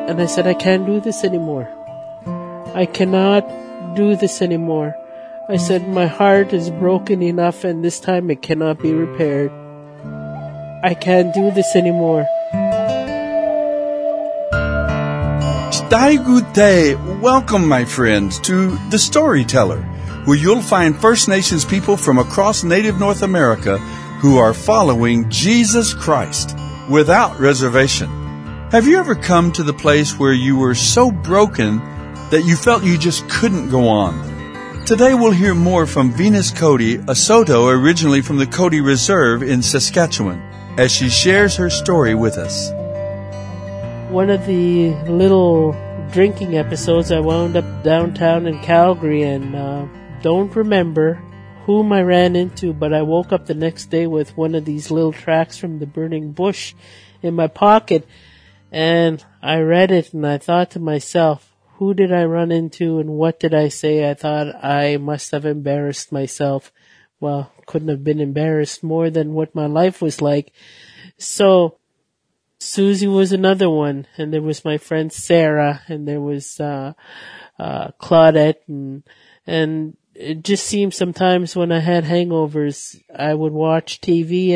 And I said, I can't do this anymore. I cannot do this anymore. I said, my heart is broken enough and this time it cannot be repaired. I can't do this anymore. Stai Gute, welcome my friends to The Storyteller, where you'll find First Nations people from across Native North America who are following Jesus Christ without reservation. Have you ever come to the place where you were so broken that you felt you just couldn't go on? Today we'll hear more from Venus Cody, a Saulteaux originally from the Cody Reserve in Saskatchewan, as she shares her story with us. One of the little drinking episodes, I wound up downtown in Calgary and don't remember whom I ran into, but I woke up the next day with one of these little tracts from the Burning Bush in my pocket, and I read it and I thought to myself, who did I run into and what did I say? I thought I must have embarrassed myself. Well, couldn't have been embarrassed more than what my life was like. So, Susie was another one, and there was my friend Sarah, and there was Claudette, and it just seemed sometimes when I had hangovers, I would watch TV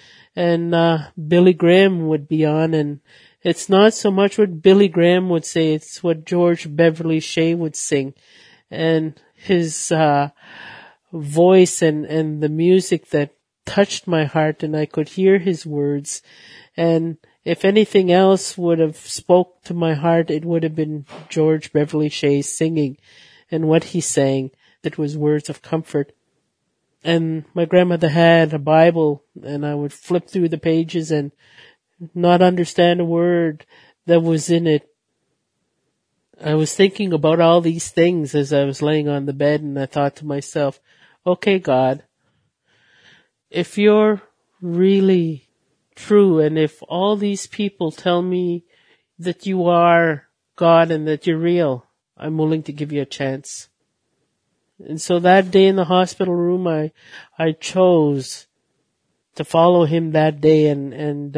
and Billy Graham would be on, and it's not so much what Billy Graham would say, it's what George Beverly Shea would sing. And his voice and the music that touched my heart, and I could hear his words. And if anything else would have spoke to my heart, it would have been George Beverly Shea's singing and what he sang that was words of comfort. And my grandmother had a Bible, and I would flip through the pages and not understand a word that was in it. I was thinking about all these things as I was laying on the bed, and I thought to myself, okay, God, if you're really true, and if all these people tell me that you are God and that you're real, I'm willing to give you a chance. And so that day in the hospital room, I chose to follow him that day, and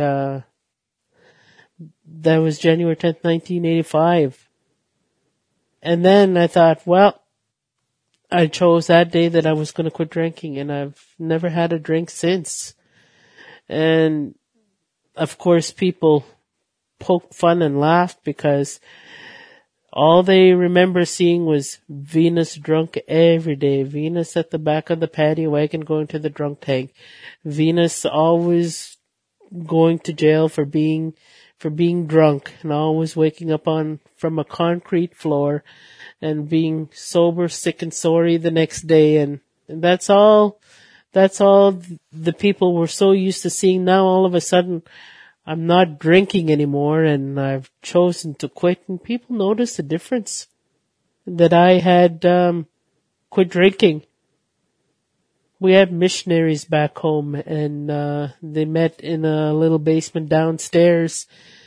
that was January 10th, 1985. And then I thought, well, I chose that day that I was going to quit drinking, and I've never had a drink since. And of course people poked fun and laughed because all they remember seeing was Venus drunk every day. Venus at the back of the paddy wagon going to the drunk tank. Venus always going to jail for being drunk and always waking up from a concrete floor and being sober, sick and sorry the next day. And that's all the people were so used to seeing. Now all of a sudden I'm not drinking anymore and I've chosen to quit, and people notice the difference that I had quit drinking. We had missionaries back home, and they met in a little basement downstairs.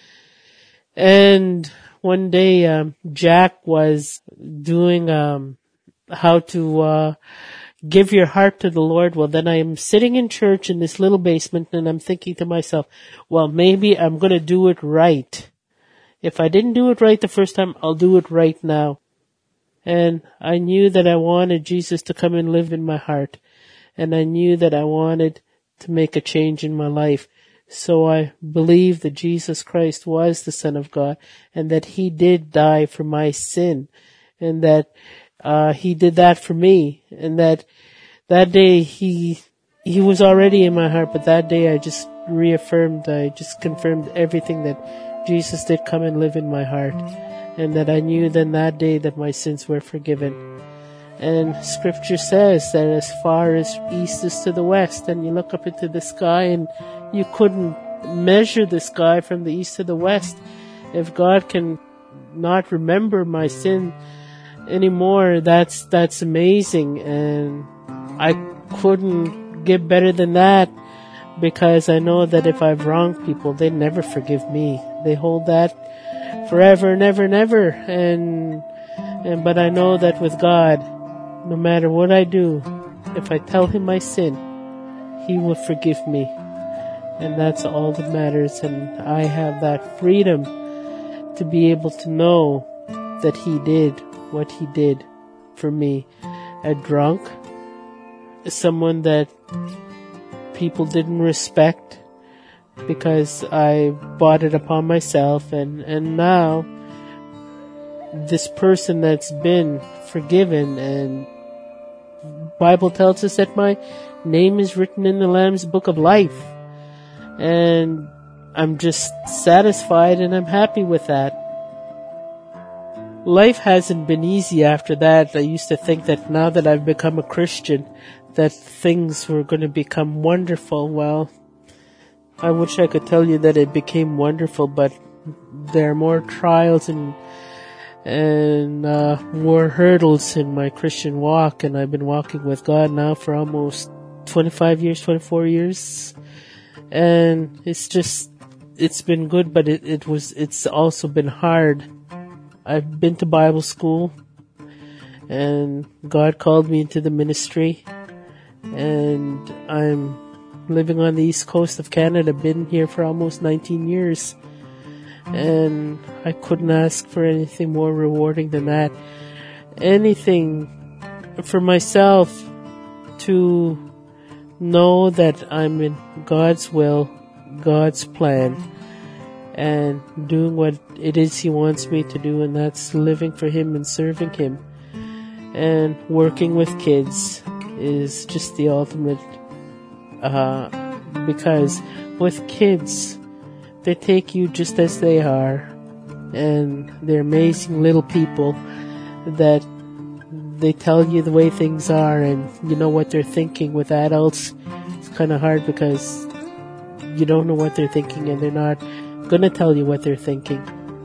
And one day Jack was doing how to give your heart to the Lord. Well, then I am sitting in church in this little basement, and I'm thinking to myself, well, maybe I'm going to do it right. If I didn't do it right the first time, I'll do it right now. And I knew that I wanted Jesus to come and live in my heart. And I knew that I wanted to make a change in my life. So I believed that Jesus Christ was the Son of God, and that He did die for my sin, and that He did that for me, and that day He was already in my heart, but that day I just confirmed everything that Jesus did come and live in my heart, and that I knew then that day that my sins were forgiven. And Scripture says that as far as east is to the west, and you look up into the sky and you couldn't measure the sky from the east to the west. If God can not remember my sin anymore, that's amazing. And I couldn't get better than that, because I know that if I've wronged people, they never forgive me. They hold that forever and ever and ever. But I know that with God, no matter what I do, if I tell Him my sin, He will forgive me. And that's all that matters. And I have that freedom to be able to know that He did what He did for me. A drunk, someone that people didn't respect because I brought it upon myself, and now this person that's been forgiven, and Bible tells us that my name is written in the Lamb's Book of Life, and I'm just satisfied and I'm happy with that. Life hasn't been easy after that. I used to think that now that I've become a Christian, that things were going to become wonderful. Well, I wish I could tell you that it became wonderful, but there are more trials and more hurdles in my Christian walk, and I've been walking with God now for almost 25 years, 24 years, and it's been good, but it's also been hard. I've been to Bible school, and God called me into the ministry, and I'm living on the east coast of Canada, been here for almost 19 years, and I couldn't ask for anything more rewarding than that. Anything for myself to know that I'm in God's will, God's plan, and doing what it is He wants me to do, and that's living for Him and serving Him. And working with kids is just the ultimate, because with kids, they take you just as they are, and they're amazing little people that they tell you the way things are, and you know what they're thinking. With adults, it's kind of hard because you don't know what they're thinking, and they're not going to tell you what they're thinking.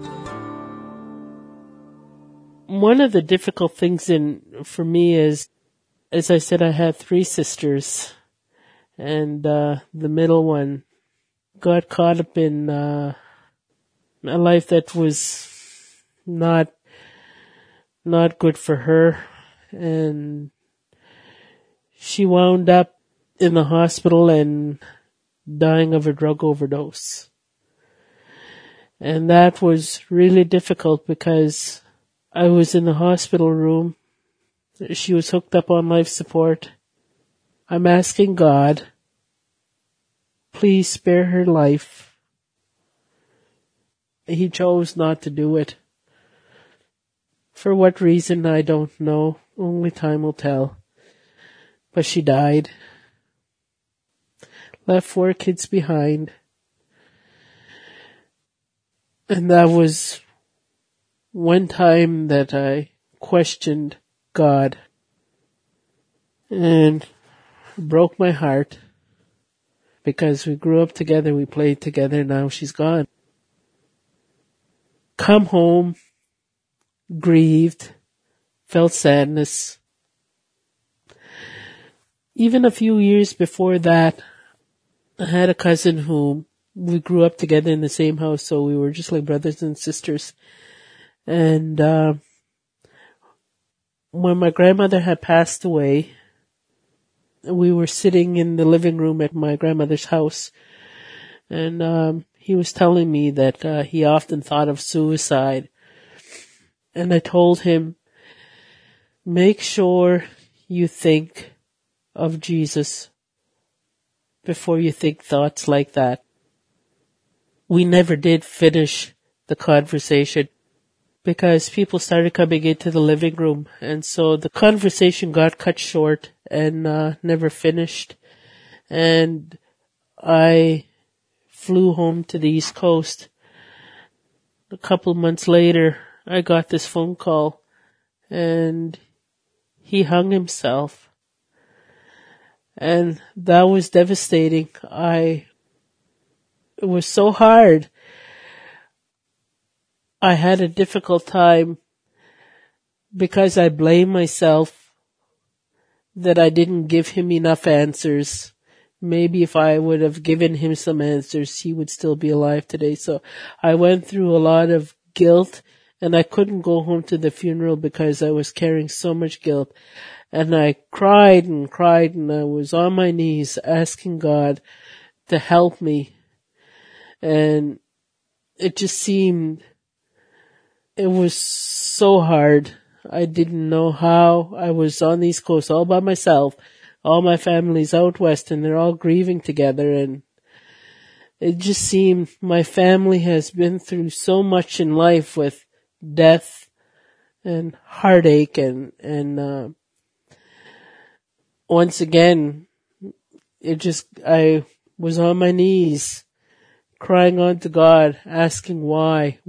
One of the difficult things for me is, as I said, I had 3 sisters, and the middle one got caught up in a life that was not good for her, and she wound up in the hospital and dying of a drug overdose. And that was really difficult because I was in the hospital room. She was hooked up on life support. I'm asking God, please spare her life. He chose not to do it. For what reason, I don't know. Only time will tell. But she died. Left 4 kids behind. And that was one time that I questioned God. And broke my heart. Because we grew up together, we played together, now she's gone. Come home, grieved, felt sadness. Even a few years before that, I had a cousin who we grew up together in the same house, so we were just like brothers and sisters. And when my grandmother had passed away, we were sitting in the living room at my grandmother's house, and he was telling me that he often thought of suicide. And I told him, make sure you think of Jesus before you think thoughts like that. We never did finish the conversation because people started coming into the living room, and so the conversation got cut short and never finished. And I flew home to the East Coast. A couple months later, I got this phone call, and he hung himself. And that was devastating. It was so hard. I had a difficult time because I blame myself that I didn't give him enough answers. Maybe if I would have given him some answers, he would still be alive today. So I went through a lot of guilt, and I couldn't go home to the funeral because I was carrying so much guilt. And I cried and cried, and I was on my knees asking God to help me. And it just seemed It was so hard. I didn't know how. I was on the East Coast all by myself. All my family's out west and they're all grieving together, and it just seemed my family has been through so much in life with death and heartache and once again, I was on my knees crying on to God, asking why,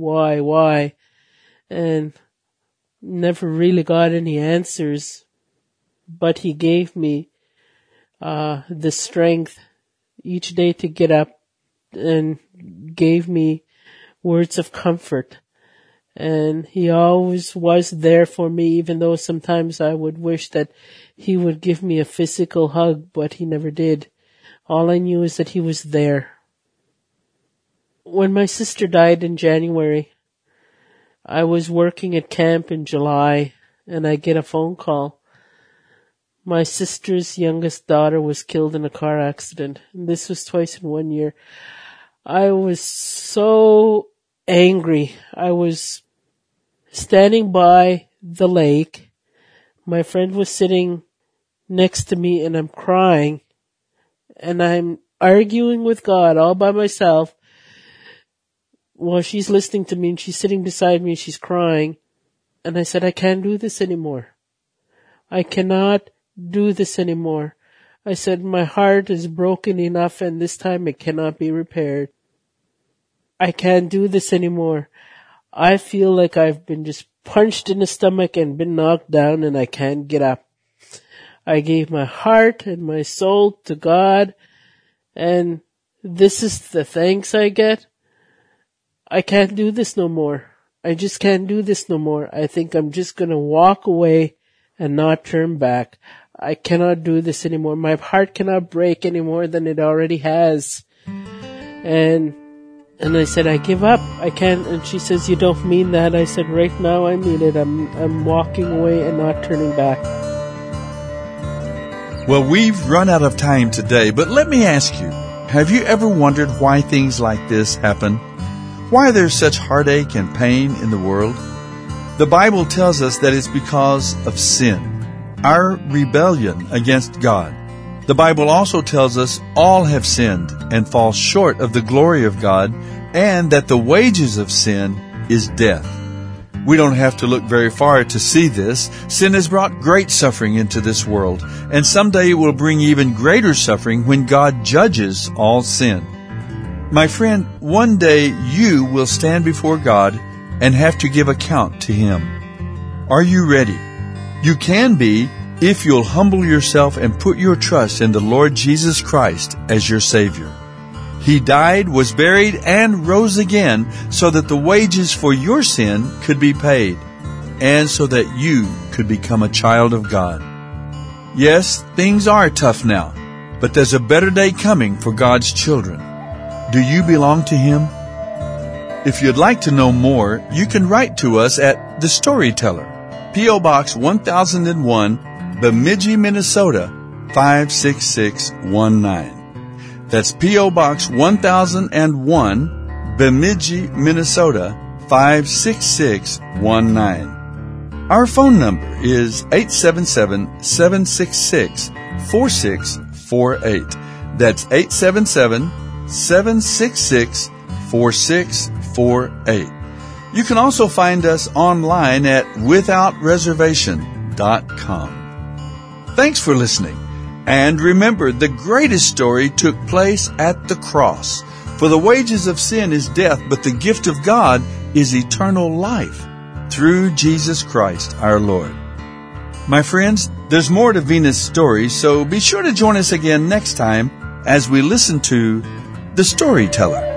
and never really got any answers, but He gave me the strength each day to get up and gave me words of comfort. And He always was there for me, even though sometimes I would wish that He would give me a physical hug, but He never did. All I knew is that He was there. When my sister died in January, I was working at camp in July, and I get a phone call. My sister's youngest daughter was killed in a car accident. And this was twice in 1 year. I was so angry. I was standing by the lake. My friend was sitting next to me, and I'm crying. And I'm arguing with God all by myself while she's listening to me, and she's sitting beside me and she's crying. And I said, I can't do this anymore. I cannot do this anymore. I said, my heart is broken enough, and this time it cannot be repaired. I can't do this anymore. I feel like I've been just punched in the stomach and been knocked down, and I can't get up. I gave my heart and my soul to God, and this is the thanks I get. I can't do this no more. I just can't do this no more. I think I'm just going to walk away and not turn back. I cannot do this anymore. My heart cannot break any more than it already has. And I said, I give up. I can't. And she says, you don't mean that. I said, right now I mean it. I'm walking away and not turning back. Well, we've run out of time today, but let me ask you, have you ever wondered why things like this happen? Why there's such heartache and pain in the world? The Bible tells us that it's because of sin, our rebellion against God. The Bible also tells us all have sinned and fall short of the glory of God, and that the wages of sin is death. We don't have to look very far to see this. Sin has brought great suffering into this world, and someday it will bring even greater suffering when God judges all sin. My friend, one day you will stand before God and have to give account to Him. Are you ready? You can be if you'll humble yourself and put your trust in the Lord Jesus Christ as your Savior. He died, was buried, and rose again so that the wages for your sin could be paid, and so that you could become a child of God. Yes, things are tough now, but there's a better day coming for God's children. Do you belong to Him? If you'd like to know more, you can write to us at The Storyteller, P.O. Box 1001, Bemidji, Minnesota 56619. That's P.O. Box 1001, Bemidji, Minnesota 56619. Our phone number is 877-766-4648. That's 877-766-4648. You can also find us online at withoutreservation.com. Thanks for listening. And remember, the greatest story took place at the cross. For the wages of sin is death, but the gift of God is eternal life through Jesus Christ our Lord. My friends, there's more to Venus' story, so be sure to join us again next time as we listen to The Storyteller.